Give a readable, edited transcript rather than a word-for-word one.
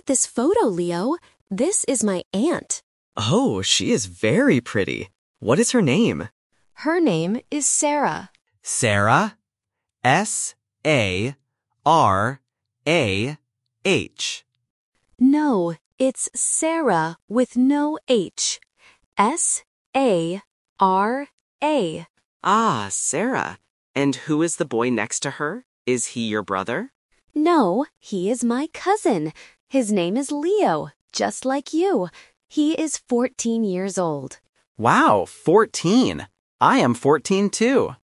at this photo, Leo. This is my aunt. Oh, she is very pretty. What is her name? Her name is Sarah. Sarah? S-A-R-A-H. No, it's Sarah with no H. S-A-R-A. Ah, Sarah. And who is the boy next to her? Is he your brother? No, he is my cousin. His name is Leo, just like you. He is 14 years old. Wow, 14. I am 14 too.